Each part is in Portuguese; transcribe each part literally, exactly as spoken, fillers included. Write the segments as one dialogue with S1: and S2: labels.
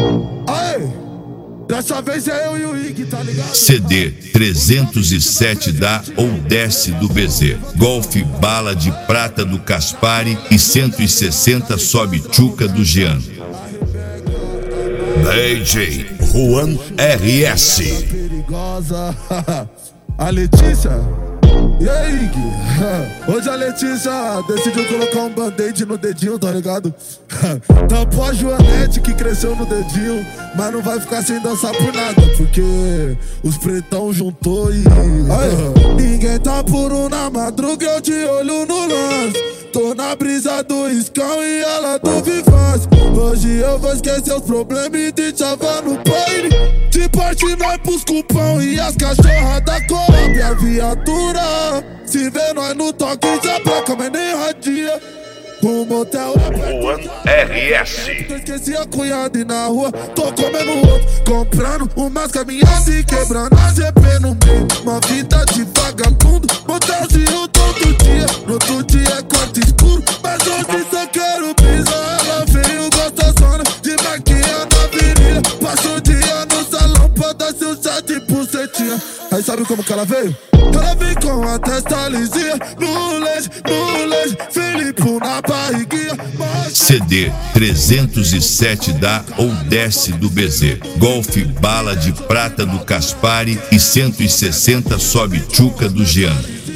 S1: Aê, dessa vez é eu e o Ig, tá ligado?
S2: C D trezentos e sete dá ou desce do B Z. Golfe bala de prata do Caspari e cento e sessenta sobe tchuca do Jean. D J Juan R S.
S1: Perigosa. A Letícia. E aí, Ig? Hoje a Letícia decidiu colocar um band-aid no dedinho, tá ligado? Tampou a Joanete que cresceu no dedinho, mas não vai ficar sem dançar por nada, porque os pretão juntou e... Aí, ninguém tá puro na madruga, eu de olho no lance. Tô na brisa do Iscão e ela do Vivaz. Hoje eu vou esquecer os problemas e te chavar no baile. De parte nós pros cupão e as cachorras da Coab. A viatura, se vê nós no toque, já placa, mas nem radia. O motel
S2: Juan R S.
S1: Eu esqueci a cunhada e na rua tô comendo outro, comprando umas caminhadas e quebrando a G P no meio. Uma vida de vagabundo, motelzinho todo dia. No outro dia é quarto escuro, mas hoje só quero pisar. Ela veio gostosona de maquinha na avenida. Passou o dia no salão pra dar seu chá de bucetinha. Aí sabe como que ela veio? Ela vem com a testa lisinha, no leite, no leite, Felipe na barriguinha.
S2: C D trezentos e sete dá ou desce do B Z. Golfe bala de prata do Caspari e cento e sessenta sobe tchuca do Jean.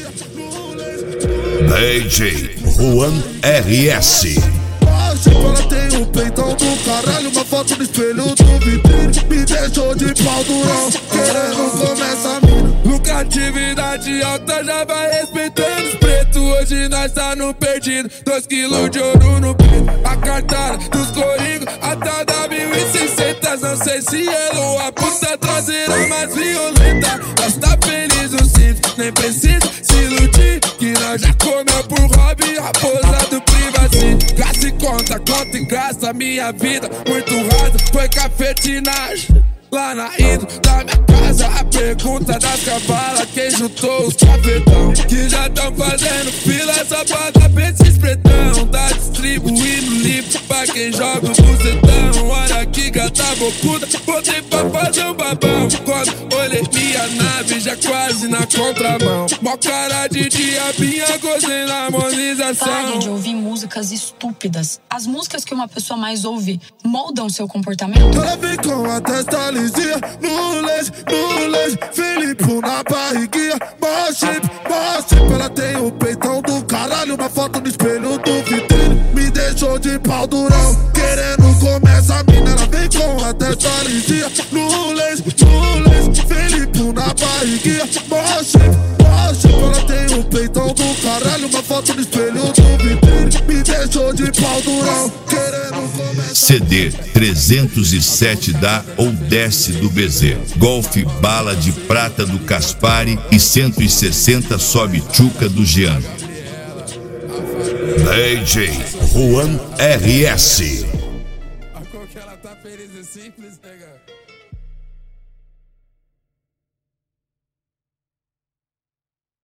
S2: D J Juan R S.
S1: Ela tem o peitão do caralho, uma foto no espelho do vitrine. Me deixou de pau durão, querendo começar a mina.
S3: Lucratividade alta já vai respeitando os pretos. Hoje nós tá no perdido, dois quilos de ouro no peito. A cartada dos coringos, até da mil e seiscentos. Não sei se ela ou a puta traseira mais violenta. Nós tá feliz no simples, nem precisa se iludir, que nós já comeu por hobby, raposa do privacy. Gasta e conta, conta e gasta minha vida muito rasa, foi cafetinagem. Lá na Indo, da minha casa, a pergunta das cavalas, quem juntou os cafetão que já tão fazendo fila só pra dar pra esses pretão. Tá distribuindo livro pra quem joga o bucetão. Olha que gata bocuda, botei pra fazer um babão. Quando olhei minha nave, já quase na contramão. Mó cara de diabinha, gostei na harmonização.
S4: Pare de ouvir músicas estúpidas. As músicas que uma pessoa mais ouve moldam seu comportamento.
S1: Ela vem com a testa lisinha, no leite, no leite, Felipe na barriguinha. Mó shape, mó shape. Ela tem o peitão do caralho, uma foto no espelho do vitrine. Me deixou de pau durão, querendo começar a mina. Ela vem com a testa lisinha, no leite, no leite, Felipe na barriguinha. Mó shape, mó shape. Ela tem o peitão do caralho, uma foto no espelho do vitrine. Me deixou de pau durão, querendo começar.
S2: C D trezentos e sete dá ou desce do B Z. Golfe bala de prata do Caspari e cento e sessenta sobe tchuca do Jean. D J Juan R S.
S3: A cor que ela tá feliz e simples, nega.